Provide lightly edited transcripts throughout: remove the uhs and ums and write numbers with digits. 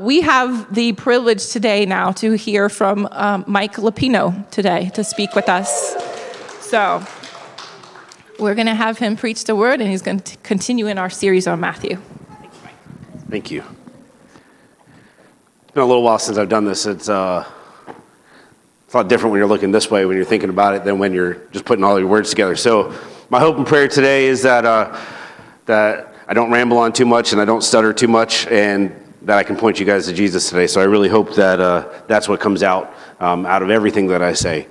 We have the privilege today now to hear from Mike Lupino today to speak with us. So we're going to have him preach the word, and he's going to continue in our series on Matthew. Thank you. It's been a little while since I've done this. It's a lot different when you're looking this way, when you're thinking about it, than when you're just putting all your words together. So my hope and prayer today is that I don't ramble on too much and I don't stutter too much, and that I can point you guys to Jesus today. So I really hope that that's what comes out of everything that I say.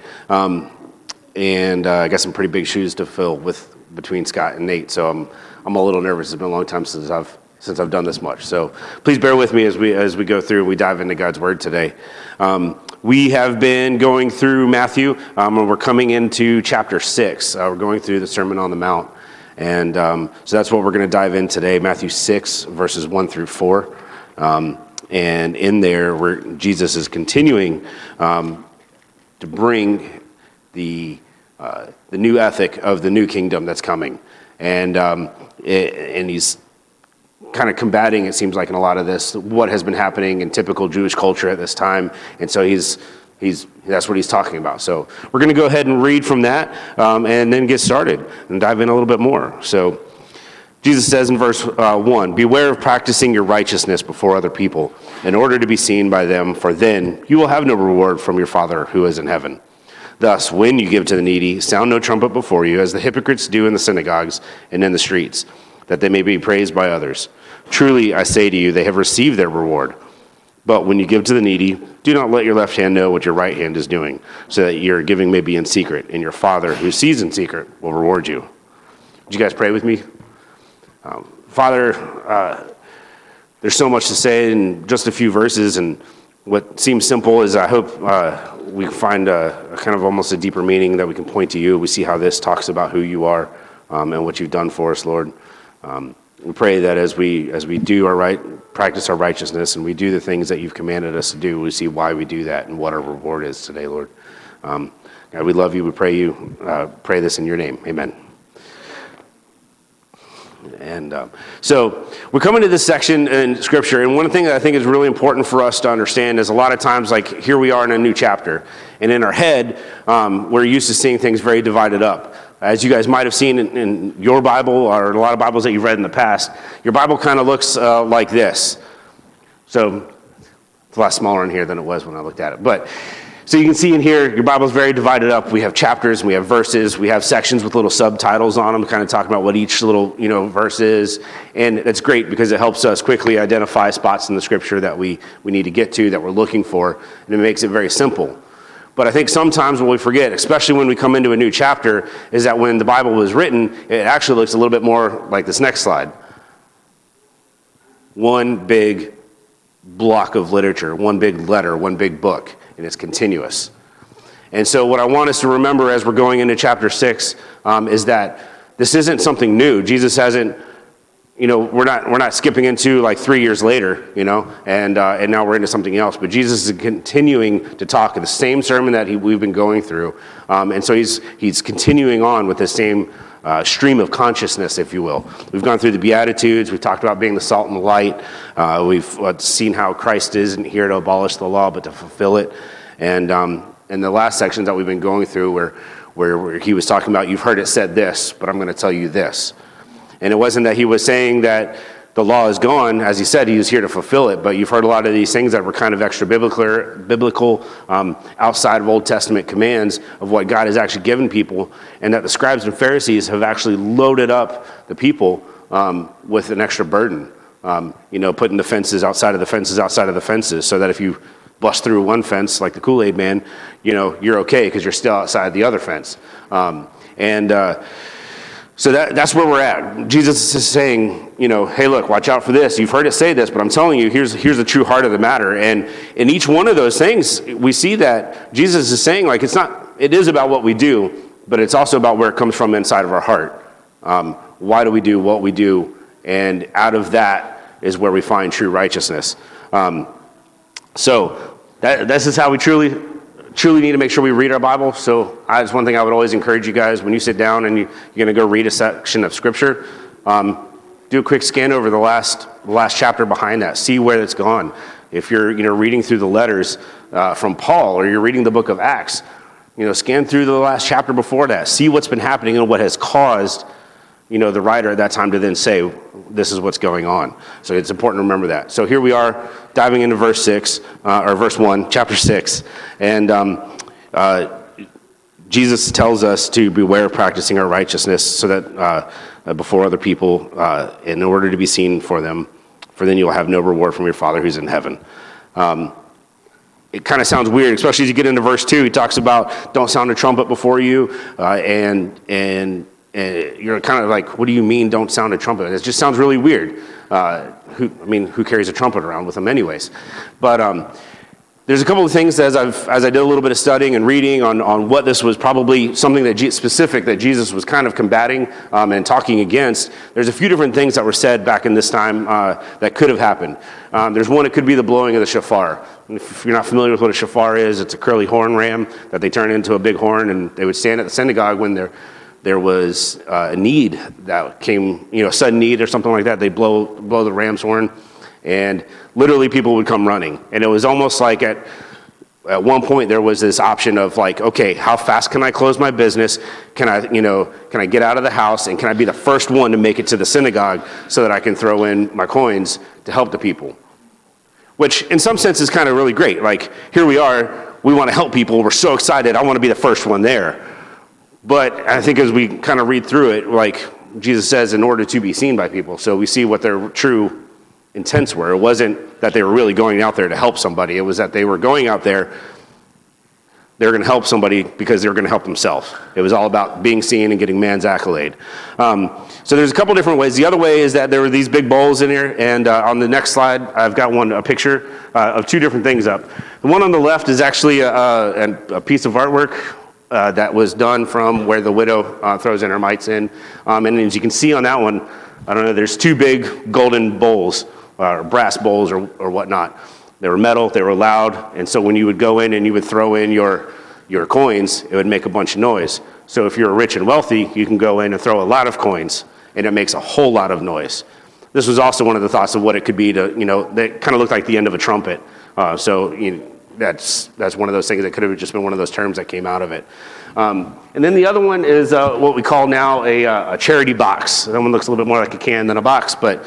And I got some pretty big shoes to fill between Scott and Nate. So I'm a little nervous. It's been a long time since I've done this much. So please bear with me as we go through and we dive into God's word today. We have been going through Matthew, and we're coming into chapter 6. We're going through the Sermon on the Mount. And so that's what we're going to dive in today, Matthew 6, verses 1 through 4. And in there, where Jesus is continuing to bring the new ethic of the new kingdom that's coming. And he's kind of combating, it seems like in a lot of this, what has been happening in typical Jewish culture at this time. And so that's what he's talking about. So we're going to go ahead and read from that and then get started and dive in a little bit more. So Jesus says in verse 1, "Beware of practicing your righteousness before other people in order to be seen by them, for then you will have no reward from your Father who is in heaven. Thus, when you give to the needy, sound no trumpet before you, as the hypocrites do in the synagogues and in the streets, that they may be praised by others. Truly, I say to you, they have received their reward. But when you give to the needy, do not let your left hand know what your right hand is doing, so that your giving may be in secret, and your Father who sees in secret will reward you." Would you guys pray with me? Father, there's so much to say in just a few verses, and what seems simple is I hope we find a kind of almost a deeper meaning that we can point to you. We see how this talks about who you are and what you've done for us, Lord. We pray that as we do practice our righteousness, and we do the things that you've commanded us to do, we see why we do that and what our reward is today, Lord. God, we love you. We pray this in your name. Amen. And so we come into this section in Scripture, and one thing that I think is really important for us to understand is a lot of times, like here we are in a new chapter, and in our head, we're used to seeing things very divided up. As you guys might have seen in your Bible or a lot of Bibles that you've read in the past, your Bible kind of looks like this. So it's a lot smaller in here than it was when I looked at it. But so you can see in here, your Bible's very divided up. We have chapters, and we have verses, we have sections with little subtitles on them, kind of talking about what each little verse is. And that's great because it helps us quickly identify spots in the Scripture that we need to get to, that we're looking for, and it makes it very simple. But I think sometimes what we forget, especially when we come into a new chapter, is that when the Bible was written, it actually looks a little bit more like this next slide. One big block of literature, one big letter, one big book, and it's continuous. And so what I want us to remember as we're going into chapter 6 is that this isn't something new. Jesus hasn't, we're not skipping into like 3 years later, and now we're into something else. But Jesus is continuing to talk in the same sermon that we've been going through, and so he's continuing on with the same stream of consciousness, if you will. We've gone through the Beatitudes. We've talked about being the salt and the light. We've seen how Christ isn't here to abolish the law, but to fulfill it. And in the last sections that we've been going through, where he was talking about, you've heard it said this, but I'm going to tell you this. And it wasn't that he was saying that the law is gone. As he said, he was here to fulfill it. But you've heard a lot of these things that were kind of extra biblical, outside of Old Testament commands of what God has actually given people, and that the scribes and Pharisees have actually loaded up the people with an extra burden. Putting the fences outside of the fences outside of the fences, so that if you bust through one fence like the Kool-Aid man, you're okay because you're still outside the other fence. So that's where we're at. Jesus is saying, hey, look, watch out for this. You've heard it say this, but I'm telling you, here's the true heart of the matter. And in each one of those things, we see that Jesus is saying, like, it is about what we do, but it's also about where it comes from inside of our heart. Why do we do what we do? And out of that is where we find true righteousness. So this is how we truly need to make sure we read our Bible. So that's one thing I would always encourage you guys, when you sit down and you're going to go read a section of Scripture, do a quick scan over the last chapter behind that. See where it's gone. If you're, reading through the letters from Paul, or you're reading the book of Acts, scan through the last chapter before that. See what's been happening and what has caused, the writer at that time to then say, this is what's going on. So it's important to remember that. So here we are diving into verse 1, chapter 6. And Jesus tells us to beware of practicing our righteousness so that before other people, in order to be seen for them, for then you'll have no reward from your Father who's in heaven. It kind of sounds weird, especially as you get into verse 2. He talks about don't sound a trumpet before you, and you're kind of like, what do you mean don't sound a trumpet? It just sounds really weird. Who carries a trumpet around with them anyways? But there's a couple of things as I did a little bit of studying and reading on what this was probably something that specific that Jesus was kind of combating and talking against. There's a few different things that were said back in this time that could have happened. There's one, it could be the blowing of the shofar. If you're not familiar with what a shofar is, it's a curly horn ram that they turn into a big horn, and they would stand at the synagogue when there was a need that came, a sudden need or something like that. They'd blow the ram's horn, and literally people would come running. And it was almost like at one point there was this option of like, okay, how fast can I close my business? Can I get out of the house, and can I be the first one to make it to the synagogue so that I can throw in my coins to help the people? Which in some sense is kind of really great. Like, here we are, we want to help people, we're so excited, I want to be the first one there. But I think as we kind of read through it, like Jesus says, in order to be seen by people. So we see what their true intents were. It wasn't that they were really going out there to help somebody. It was that they were going out there, they were going to help somebody because they were going to help themselves. It was all about being seen and getting man's accolade. So there's a couple different ways. The other way is that there were these big bowls in here, and on the next slide, I've got a picture of two different things up. The one on the left is actually a piece of artwork that was done from where the widow throws in her mites in. And as you can see on that one, I don't know, there's two big golden bowls, or brass bowls or whatnot. They were metal, they were loud, and so when you would go in and you would throw in your coins, it would make a bunch of noise. So if you're rich and wealthy, you can go in and throw a lot of coins, and it makes a whole lot of noise. This was also one of the thoughts of what it could be to, that kind of looked like the end of a trumpet. That's one of those things that could have just been one of those terms that came out of it. And then the other one is what we call now a charity box. That one looks a little bit more like a can than a box, but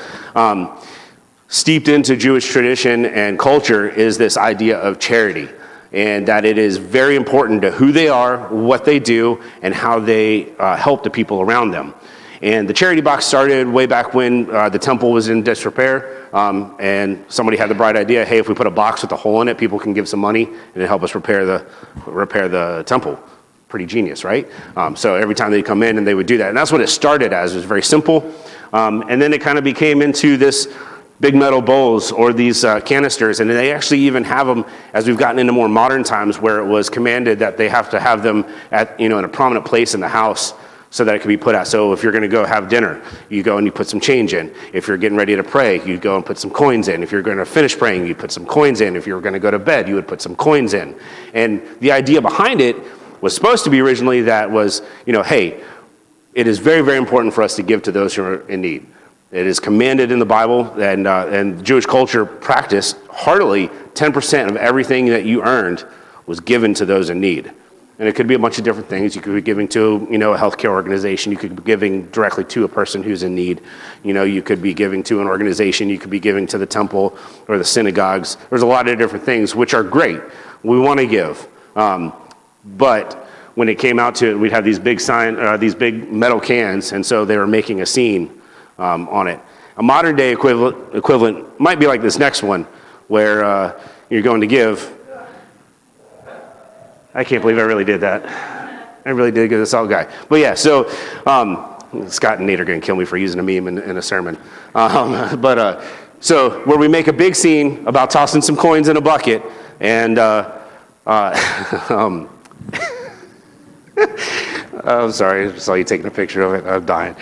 steeped into Jewish tradition and culture is this idea of charity, and that it is very important to who they are, what they do, and how they help the people around them. And the charity box started way back when the temple was in disrepair, and somebody had the bright idea, hey, if we put a box with a hole in it, people can give some money and it'll help us repair the temple. Pretty genius, right? So every time they'd come in and they would do that. And that's what it started as. It was very simple. And then it kind of became into this big metal bowls or these canisters, and they actually even have them as we've gotten into more modern times, where it was commanded that they have to have them at in a prominent place in the house so that it can be put out. So if you're going to go have dinner, you go and you put some change in. If you're getting ready to pray, you go and put some coins in. If you're going to finish praying, you put some coins in. If you're going to go to bed, you would put some coins in. And the idea behind it was supposed to be originally that was, hey, it is very, very important for us to give to those who are in need. It is commanded in the Bible, and Jewish culture practiced heartily 10% of everything that you earned was given to those in need. And it could be a bunch of different things. You could be giving to, a healthcare organization. You could be giving directly to a person who's in need. You could be giving to an organization. You could be giving to the temple or the synagogues. There's a lot of different things, which are great. We want to give. But when it came out to it, we'd have these these big metal cans, and so they were making a scene on it. A modern day equivalent might be like this next one, where you're going to give. I can't believe I really did that. I really did give this all guy. But yeah, so Scott and Nate are going to kill me for using a meme in a sermon. So where we make a big scene about tossing some coins in a bucket, and I'm sorry, I saw you taking a picture of it. I'm dying.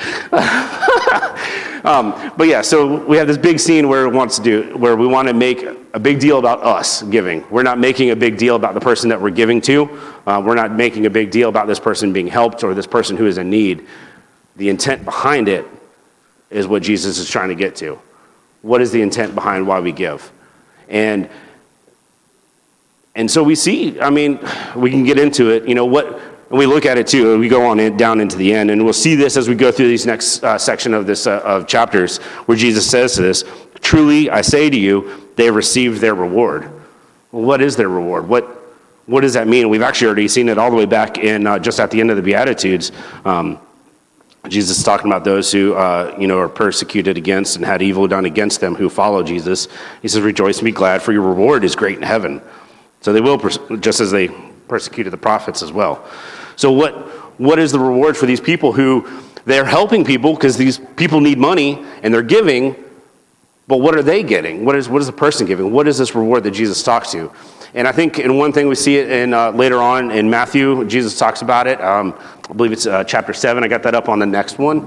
But yeah, so we have this big scene where we want to make a big deal about us giving. We're not making a big deal about the person that we're giving to. We're not making a big deal about this person being helped or this person who is in need. The intent behind it is what Jesus is trying to get to. What is the intent behind why we give? And so we see, I mean, we can get into it, and we look at it too, and we go on down into the end, and we'll see this as we go through these next section of this of chapters, where Jesus says to this, "Truly I say to you, they have received their reward." Well, what is their reward? What does that mean? We've actually already seen it all the way back in just at the end of the Beatitudes. Jesus is talking about those who, are persecuted against and had evil done against them who follow Jesus. He says, "Rejoice and be glad, for your reward is great in heaven." So they will, just as they persecuted the prophets as well. So what is the reward for these people who they're helping people because these people need money and they're giving, but what are they getting? What is the person giving? What is this reward that Jesus talks to? And I think in one thing we see it in later on in Matthew, Jesus talks about it. I believe it's chapter 7. I got that up on the next one.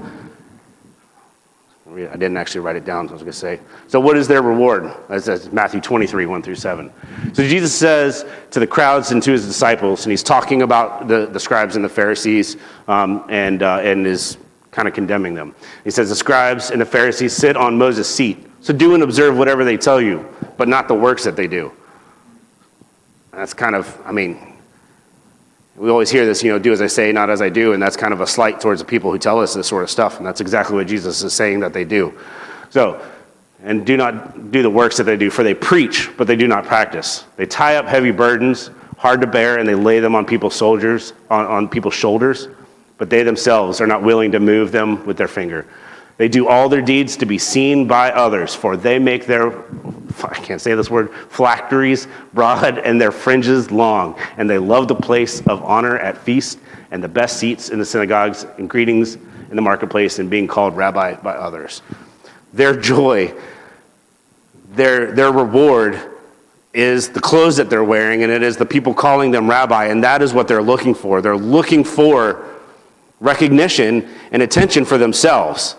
I didn't actually write it down, so I was going to say. So what is their reward? That's Matthew 23, 1 through 7. So Jesus says to the crowds and to his disciples, and he's talking about the scribes and the Pharisees and is kind of condemning them. He says, "The scribes and the Pharisees sit on Moses' seat. So do and observe whatever they tell you, but not the works that they do." And that's kind of, we always hear this, do as I say, not as I do, and that's kind of a slight towards the people who tell us this sort of stuff, and that's exactly what Jesus is saying that they do. So, and do not do the works that they do, for they preach, but they do not practice. They tie up heavy burdens, hard to bear, and they lay them on people's on people's shoulders, but they themselves are not willing to move them with their finger. They do all their deeds to be seen by others, for they make their, I can't say this word, phylacteries broad and their fringes long. And they love the place of honor at feasts and the best seats in the synagogues and greetings in the marketplace and being called rabbi by others. Their joy, their reward is the clothes that they're wearing, and it is the people calling them rabbi, and that is what they're looking for. They're looking for recognition and attention for themselves.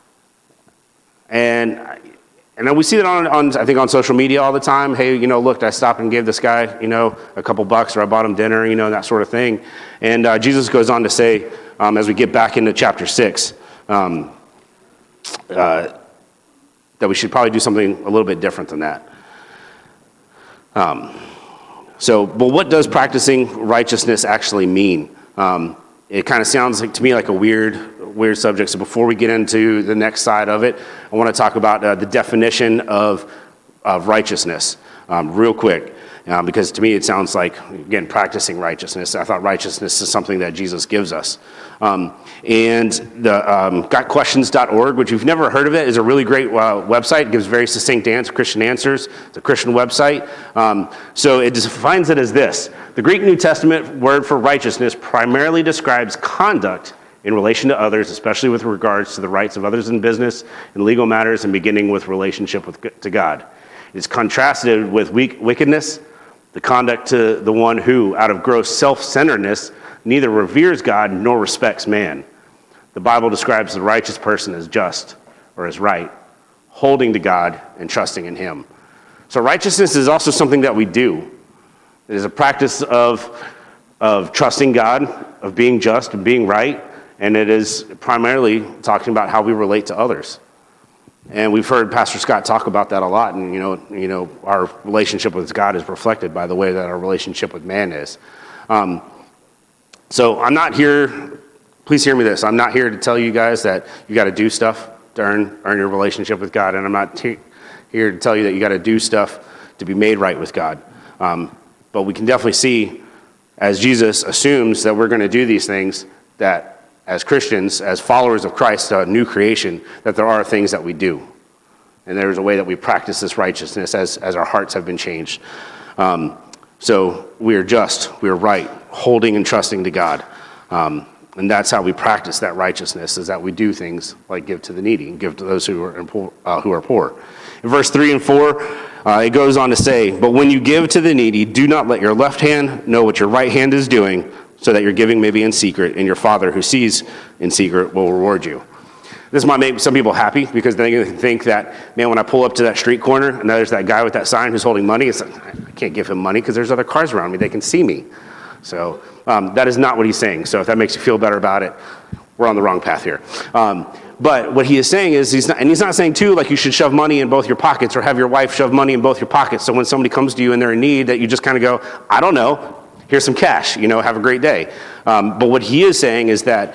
And then we see that on I think on social media all the time. Hey, look, I stopped and gave this guy, a couple bucks, or I bought him dinner, that sort of thing. And Jesus goes on to say, as we get back into chapter 6, that we should probably do something a little bit different than that. But what does practicing righteousness actually mean? It kind of sounds to me like a weird subject. So before we get into the next side of it, I want to talk about the definition of righteousness real quick, because to me it sounds like, again, practicing righteousness. I thought righteousness is something that Jesus gives us. And the gotquestions.org, which you've never heard of it, is a really great website. It gives very succinct Christian answers. It's a Christian website. So it defines it as this: the Greek New Testament word for righteousness primarily describes conduct in relation to others, especially with regards to the rights of others in business and legal matters, and beginning with relationship to God. It's contrasted with wickedness, the conduct to the one who, out of gross self-centeredness, neither reveres God nor respects man. The Bible describes the righteous person as just or as right, holding to God and trusting in him. So righteousness is also something that we do. It is a practice of trusting God, of being just and being right, and it is primarily talking about how we relate to others. And we've heard Pastor Scott talk about that a lot, and our relationship with God is reflected by the way that our relationship with man is. So I'm not here, please hear me this, I'm not here to tell you guys that you got to do stuff to earn your relationship with God, and I'm not here to tell you that you got to do stuff to be made right with God. But we can definitely see, as Jesus assumes that we're going to do these things, that as Christians, as followers of Christ, a new creation, that there are things that we do. And there's a way that we practice this righteousness as our hearts have been changed. So we are just, we are right, holding and trusting to God. And that's how we practice that righteousness, is that we do things like give to the needy and give to those who are poor. In verse 3 and 4, it goes on to say, "But when you give to the needy, do not let your left hand know what your right hand is doing, so that your giving may be in secret, and your Father who sees in secret will reward you." This might make some people happy, because they think that, man, when I pull up to that street corner and there's that guy with that sign who's holding money, it's like, I can't give him money because there's other cars around me. They can see me. So that is not what he's saying. So if that makes you feel better about it, we're on the wrong path here. But what he is saying is, he's not saying too, like you should shove money in both your pockets or have your wife shove money in both your pockets. So when somebody comes to you and they're in need, that you just kind of go, I don't know, here's some cash, have a great day. But what he is saying is that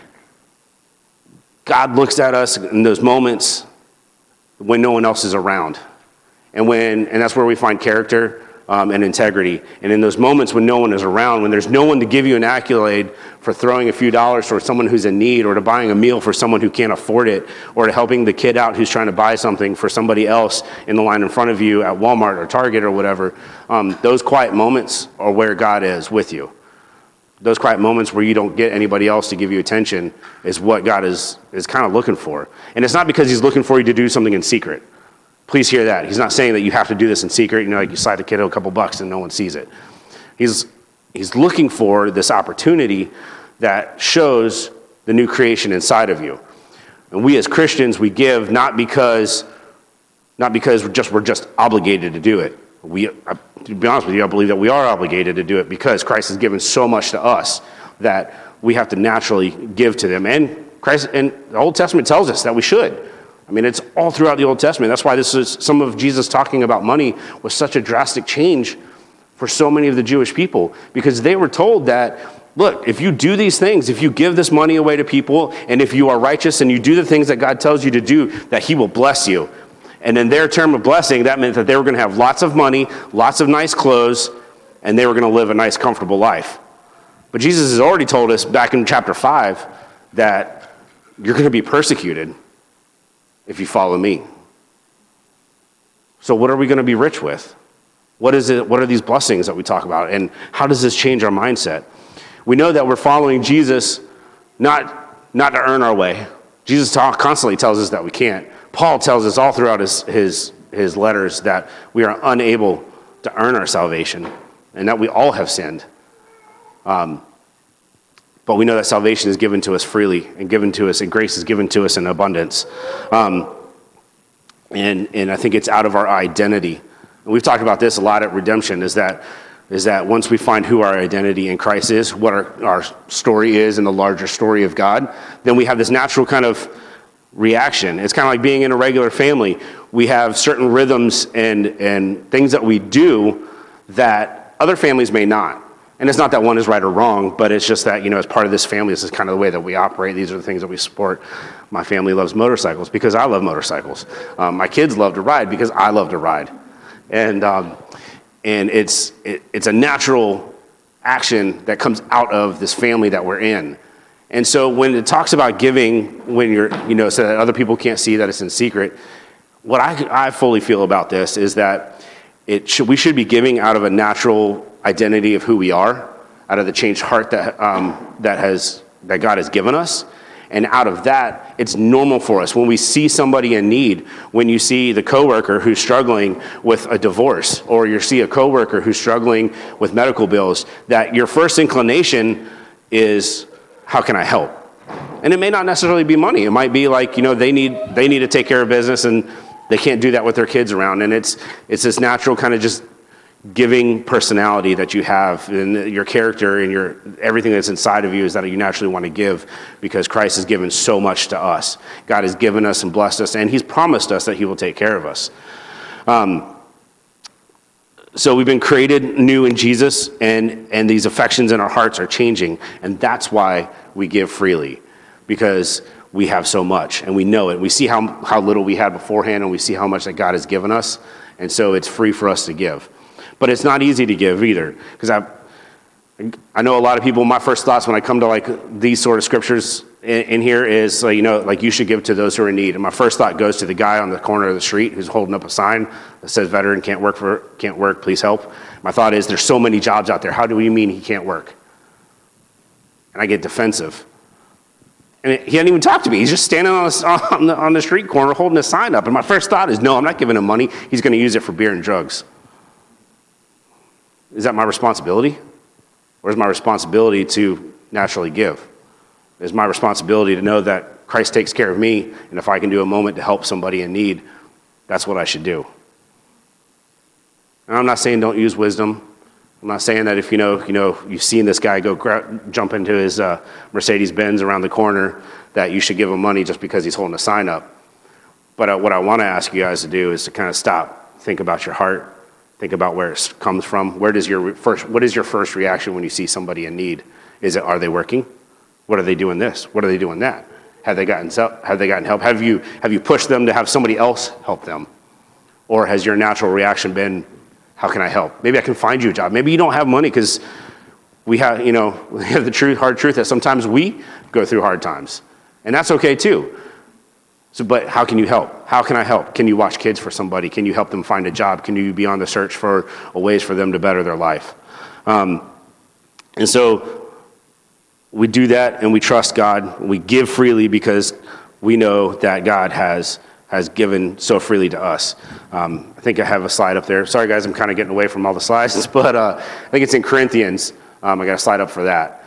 God looks at us in those moments when no one else is around. And that's where we find character and integrity. And in those moments when no one is around, when there's no one to give you an accolade for throwing a few dollars for someone who's in need, or to buying a meal for someone who can't afford it, or to helping the kid out who's trying to buy something for somebody else in the line in front of you at Walmart or Target or whatever, those quiet moments are where God is with you. Those quiet moments where you don't get anybody else to give you attention is what God is kind of looking for. And it's not because he's looking for you to do something in secret. Please hear that. He's not saying that you have to do this in secret, like you slide the kid a couple bucks and no one sees it. He's looking for this opportunity that shows the new creation inside of you. And we as Christians, we give not because we're just obligated to do it. To be honest with you, I believe that we are obligated to do it because Christ has given so much to us that we have to naturally give to them. And the Old Testament tells us that we should. I mean, it's all throughout the Old Testament. That's why some of Jesus talking about money was such a drastic change for so many of the Jewish people, because they were told that, look, if you do these things, if you give this money away to people, and if you are righteous and you do the things that God tells you to do, that he will bless you. And in their term of blessing, that meant that they were going to have lots of money, lots of nice clothes, and they were going to live a nice, comfortable life. But Jesus has already told us back in chapter 5 that you're going to be persecuted if you follow me. So what are we going to be rich with? What is it? What are these blessings that we talk about? And how does this change our mindset? We know that we're following Jesus not to earn our way. Jesus constantly tells us that we can't. Paul tells us all throughout his letters that we are unable to earn our salvation and that we all have sinned. But we know that salvation is given to us freely and given to us, and grace is given to us in abundance. And I think it's out of our identity. And we've talked about this a lot at Redemption, is that once we find who our identity in Christ is, what our story is in the larger story of God, then we have this natural kind of reaction. It's kind of like being in a regular family. We have certain rhythms and things that we do that other families may not. And it's not that one is right or wrong, but it's just that, as part of this family, this is kind of the way that we operate. These are the things that we support. My family loves motorcycles because I love motorcycles. My kids love to ride because I love to ride. And it's a natural action that comes out of this family that we're in. And so when it talks about giving, when you're, so that other people can't see that it's in secret, what I fully feel about this is that we should be giving out of a natural identity of who we are, out of the changed heart that God has given us. And out of that, it's normal for us. When we see somebody in need, when you see the coworker who's struggling with a divorce, or you see a coworker who's struggling with medical bills, that your first inclination is, how can I help? And it may not necessarily be money. It might be like, they need to take care of business and they can't do that with their kids around. And it's this natural kind of just giving personality that you have, and your character and everything that's inside of you is that you naturally want to give, because Christ has given so much to us. God has given us and blessed us, and he's promised us that he will take care of us. So we've been created new in Jesus, and these affections in our hearts are changing, and that's why we give freely, because we have so much, and we know it. We see how little we had beforehand, and we see how much that God has given us, and so it's free for us to give. But it's not easy to give either, because I know a lot of people, my first thoughts when I come to like these sort of scriptures in here is, like you should give to those who are in need. And my first thought goes to the guy on the corner of the street who's holding up a sign that says veteran can't work, please help. My thought is, there's so many jobs out there. How do we mean he can't work? And I get defensive. And he hadn't even talked to me. He's just standing on the street corner holding a sign up. And my first thought is, no, I'm not giving him money. He's going to use it for beer and drugs. Is that my responsibility? Or is my responsibility to naturally give? Is my responsibility to know that Christ takes care of me, and if I can do a moment to help somebody in need, that's what I should do. And I'm not saying don't use wisdom. I'm not saying that if you've seen this guy jump into his Mercedes-Benz around the corner, that you should give him money just because he's holding a sign up. But what I want to ask you guys to do is to kind of stop, think about your heart, think about where it comes from. What is your first reaction when you see somebody in need? Are they working? What are they doing this? What are they doing that? Have they gotten help? Have you pushed them to have somebody else help them? Or has your natural reaction been, how can I help? Maybe I can find you a job. Maybe you don't have money because we have the hard truth that sometimes we go through hard times. And that's okay too. But how can you help? How can I help? Can you watch kids for somebody? Can you help them find a job? Can you be on the search for ways for them to better their life? And so we do that and we trust God. We give freely because we know that God has given so freely to us. I think I have a slide up there. Sorry guys, I'm kind of getting away from all the slides, but I think it's in Corinthians. I got a slide up for that.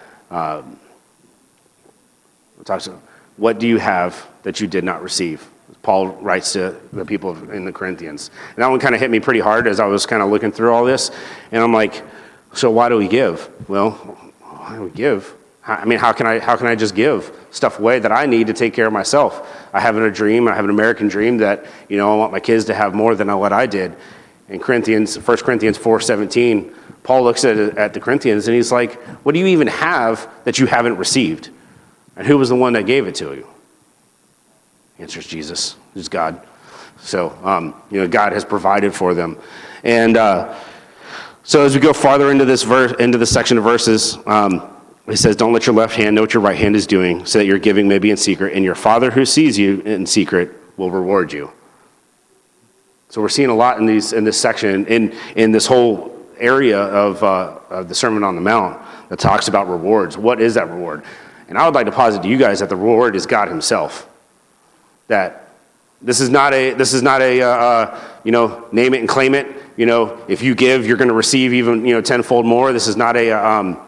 What do you have that you did not receive? Paul writes to the people in the Corinthians. And that one kind of hit me pretty hard as I was kind of looking through all this. And I'm like, so why do we give? Well, why do we give? I mean, how can I just give stuff away that I need to take care of myself? I have a dream. I have an American dream that, I want my kids to have more than what I did. In 1 Corinthians 4:17, Paul looks at the Corinthians and he's like, what do you even have that you haven't received? And who was the one that gave it to you? The answer is Jesus. It's God. So, God has provided for them. And so as we go farther into this section of verses, it says, don't let your left hand know what your right hand is doing, so that your giving may be in secret, and your Father who sees you in secret will reward you. So we're seeing a lot in this section, in this whole area of the Sermon on the Mount that talks about rewards. What is that reward? And I would like to posit to you guys that the reward is God himself. That this is not a name it and claim it. If you give, you're going to receive even tenfold more. This is not a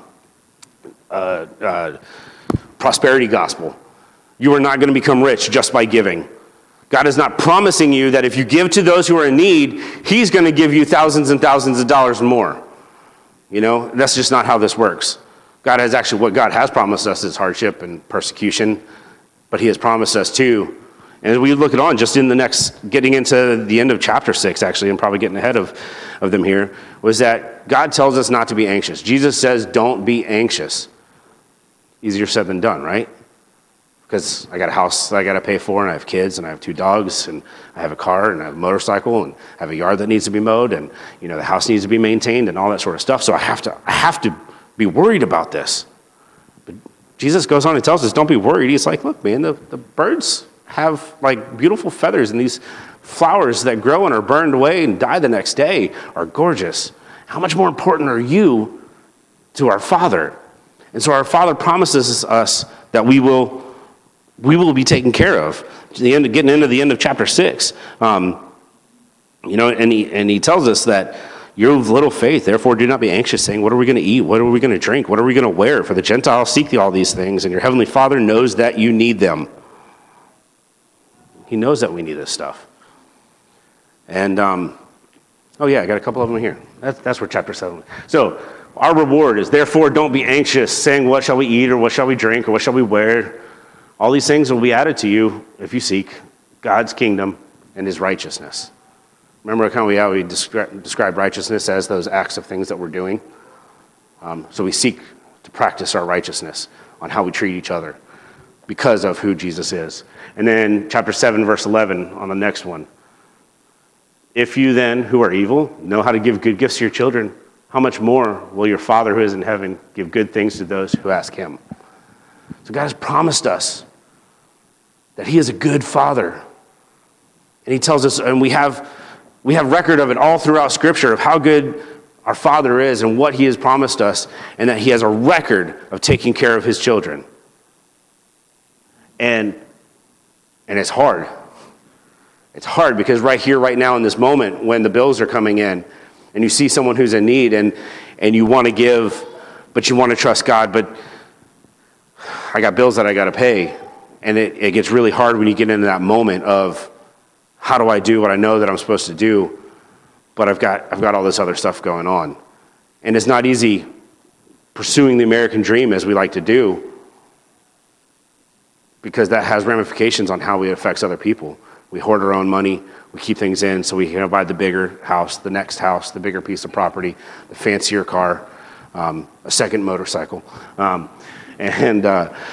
prosperity gospel. You are not going to become rich just by giving. God is not promising you that if you give to those who are in need, he's going to give you thousands and thousands of dollars more. That's just not how this works. What God has promised us is hardship and persecution, but he has promised us too. And as we look on just in getting into the end of chapter 6, actually, and probably getting ahead of them here, was that God tells us not to be anxious. Jesus says, don't be anxious. Easier said than done, right? Because I got a house that I got to pay for, and I have kids, and I have 2 dogs, and I have a car, and I have a motorcycle, and I have a yard that needs to be mowed, and the house needs to be maintained, and all that sort of stuff. So I have to be worried about this. But Jesus goes on and tells us, don't be worried. He's like, look, man, the birds have like beautiful feathers, and these flowers that grow and are burned away and die the next day are gorgeous. How much more important are you to our Father? And so our Father promises us that we will be taken care of. Getting into the end of chapter 6, and he tells us that you're of little faith, therefore do not be anxious, saying, what are we going to eat? What are we going to drink? What are we going to wear? For the Gentiles seek all these things, and your heavenly Father knows that you need them. He knows that we need this stuff. And, I got a couple of them here. That's where chapter 7. So, our reward is, therefore don't be anxious, saying, what shall we eat, or what shall we drink, or what shall we wear? All these things will be added to you if you seek God's kingdom and his righteousness. Remember how we describe righteousness as those acts of things that we're doing? So we seek to practice our righteousness on how we treat each other because of who Jesus is. And then chapter 7, verse 11 on the next one. If you then, who are evil, know how to give good gifts to your children, how much more will your Father who is in heaven give good things to those who ask him? So God has promised us that he is a good Father. And he tells us, and we have record of it all throughout Scripture of how good our Father is and what he has promised us, and that he has a record of taking care of his children. And it's hard. It's hard because right here, right now in this moment, when the bills are coming in, and you see someone who's in need, and you want to give, but you want to trust God, but I got bills that I got to pay. And it gets really hard when you get into that moment of, how do I do what I know that I'm supposed to do, but I've got all this other stuff going on. And it's not easy pursuing the American dream as we like to do, because that has ramifications on how it affects other people. We hoard our own money, we keep things in so we can buy the bigger house, the next house, the bigger piece of property, the fancier car, a second motorcycle. And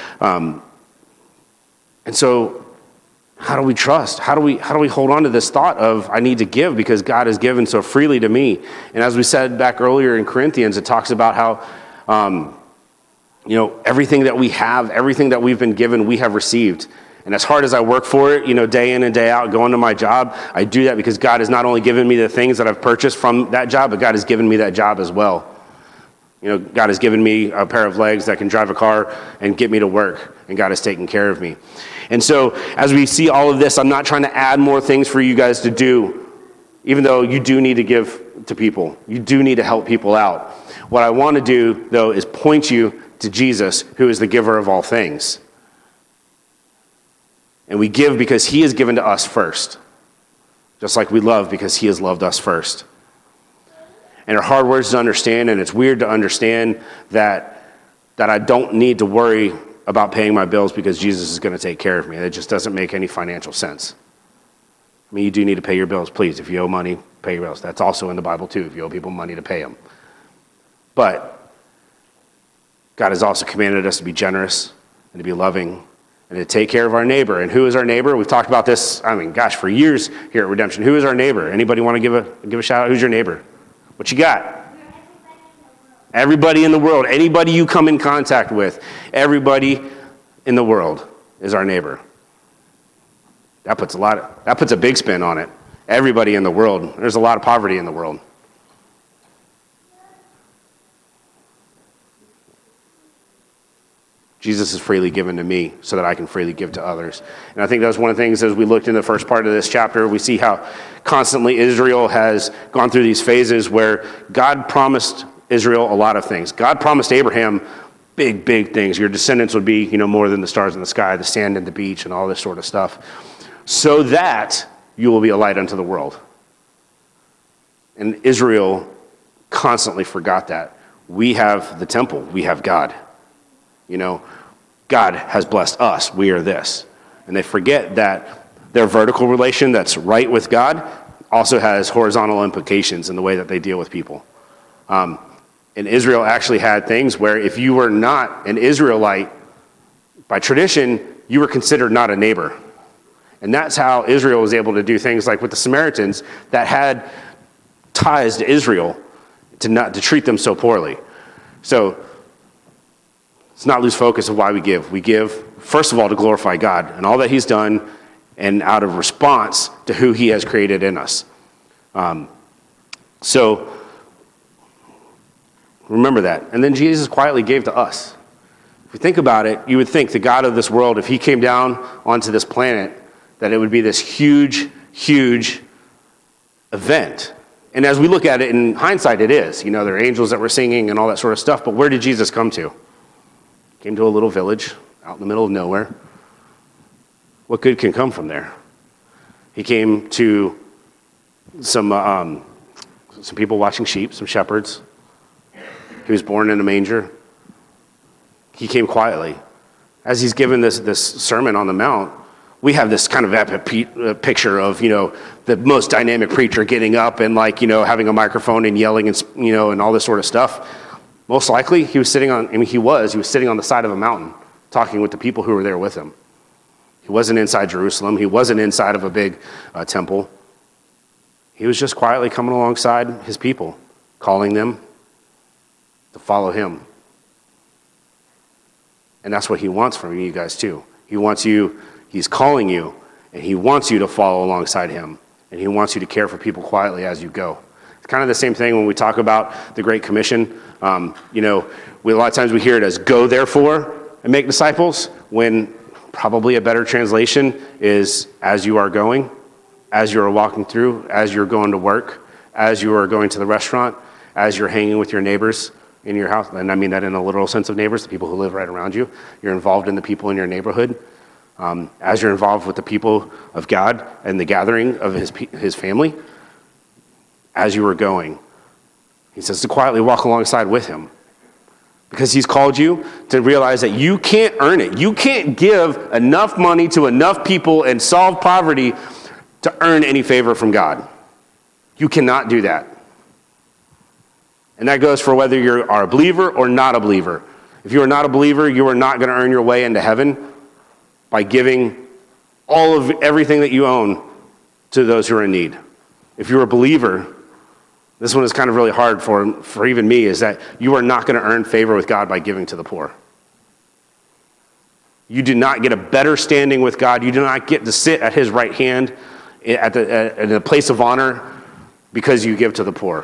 so how do we trust? How do we hold on to this thought of I need to give because God has given so freely to me? And as we said back earlier in Corinthians, it talks about how everything that we have, everything that we've been given, we have received. And as hard as I work for it, day in and day out, going to my job, I do that because God has not only given me the things that I've purchased from that job, but God has given me that job as well. God has given me a pair of legs that can drive a car and get me to work, and God has taken care of me. And so as we see all of this, I'm not trying to add more things for you guys to do, even though you do need to give to people. You do need to help people out. What I want to do, though, is point you to Jesus, who is the giver of all things. And we give because he has given to us first, just like we love because he has loved us first. And they're hard words to understand, and it's weird to understand that I don't need to worry about paying my bills because Jesus is going to take care of me. It just doesn't make any financial sense. I mean, you do need to pay your bills, please. If you owe money, pay your bills. That's also in the Bible, too, if you owe people money to pay them. But God has also commanded us to be generous and to be loving and to take care of our neighbor. And who is our neighbor? We've talked about this, for years here at Redemption. Who is our neighbor? Anybody want to give a shout out? Who's your neighbor? What you got? Everybody in the world. Anybody you come in contact with. Everybody in the world is our neighbor. That puts a big spin on it. Everybody in the world. There's a lot of poverty in the world. Jesus is freely given to me so that I can freely give to others. And I think that was one of the things as we looked in the first part of this chapter, we see how constantly Israel has gone through these phases where God promised Israel a lot of things. God promised Abraham big, big things. Your descendants would be, more than the stars in the sky, the sand and the beach, and all this sort of stuff, so that you will be a light unto the world. And Israel constantly forgot that. We have the temple. We have God. God has blessed us. We are this. And they forget that their vertical relation that's right with God also has horizontal implications in the way that they deal with people. And Israel actually had things where if you were not an Israelite, by tradition, you were considered not a neighbor. And that's how Israel was able to do things like with the Samaritans that had ties to Israel to treat them so poorly. So let's not lose focus of why we give. We give, first of all, to glorify God and all that he's done and out of response to who he has created in us. So remember that. And then Jesus quietly gave to us. If you think about it, you would think the God of this world, if he came down onto this planet, that it would be this huge, huge event. And as we look at it in hindsight, it is. There are angels that were singing and all that sort of stuff. But where did Jesus come to? Came to a little village out in the middle of nowhere. What good can come from there? He came to some people watching sheep, some shepherds. He was born in a manger. He came quietly. As he's given this Sermon on the Mount, we have this kind of epic picture of, the most dynamic preacher getting up and having a microphone and yelling and all this sort of stuff. Most likely, he was sitting on the side of a mountain talking with the people who were there with him. He wasn't inside Jerusalem. He wasn't inside of a big temple. He was just quietly coming alongside his people, calling them to follow him. And that's what he wants from you guys too. He's calling you, and he wants you to follow alongside him. And he wants you to care for people quietly as you go. It's kind of the same thing when we talk about the Great Commission. A lot of times we hear it as go therefore and make disciples, when probably a better translation is as you are going, as you are walking through, as you're going to work, as you are going to the restaurant, as you're hanging with your neighbors in your house. And I mean that in a literal sense of neighbors, the people who live right around you. You're involved in the people in your neighborhood. As you're involved with the people of God and the gathering of his family, as you are going, He says to quietly walk alongside with him. Because he's called you to realize that you can't earn it. You can't give enough money to enough people and solve poverty to earn any favor from God. You cannot do that. And that goes for whether you are a believer or not a believer. If you are not a believer, you are not going to earn your way into heaven by giving all of everything that you own to those who are in need. If you're a believer, this one is kind of really hard for even me, is that you are not going to earn favor with God by giving to the poor. You do not get a better standing with God. You do not get to sit at his right hand at the place of honor because you give to the poor.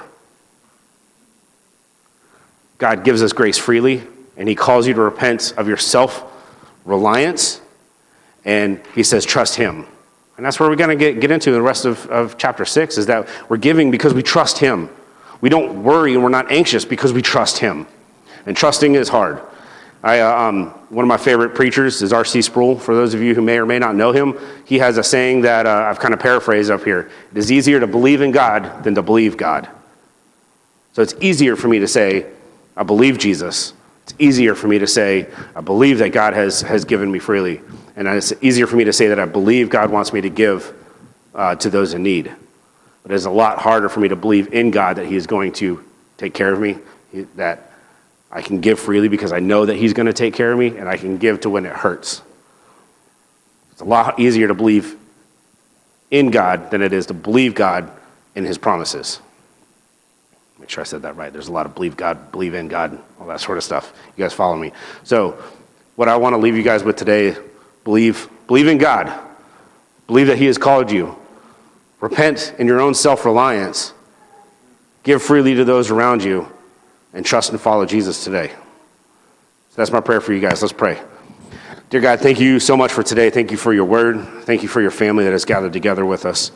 God gives us grace freely, and he calls you to repent of your self-reliance, and he says, trust him. And that's where we're going to get into the rest of chapter 6, is that we're giving because we trust him. We don't worry and we're not anxious because we trust him. And trusting is hard. One of my favorite preachers is R.C. Sproul. For those of you who may or may not know him, he has a saying that I've kind of paraphrased up here. It is easier to believe in God than to believe God. So it's easier for me to say, I believe Jesus. It's easier for me to say, I believe that God has given me freely. And it's easier for me to say that I believe God wants me to give to those in need. But it's a lot harder for me to believe in God that he is going to take care of me, that I can give freely because I know that he's going to take care of me, and I can give to when it hurts. It's a lot easier to believe in God than it is to believe God in his promises. Make sure I said that right. There's a lot of believe God, believe in God, all that sort of stuff. You guys follow me. So what I want to leave you guys with today, believe in God. Believe that he has called you. Repent in your own self-reliance. Give freely to those around you, and trust and follow Jesus today. So that's my prayer for you guys. Let's pray. Dear God, thank you so much for today. Thank you for your word. Thank you for your family that has gathered together with us.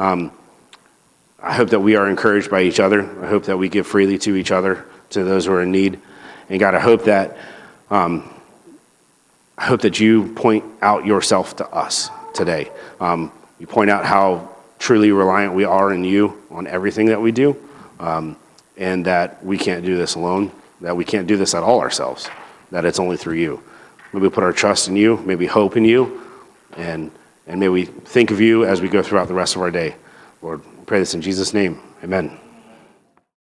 I hope that we are encouraged by each other. I hope that we give freely to each other, to those who are in need. And God, I hope that you point out yourself to us today. You point out how truly reliant we are in you on everything that we do, and that we can't do this alone, that we can't do this at all ourselves, that it's only through you. May we put our trust in you, may we hope in you, and may we think of you as we go throughout the rest of our day. Lord, we pray this in Jesus' name. Amen.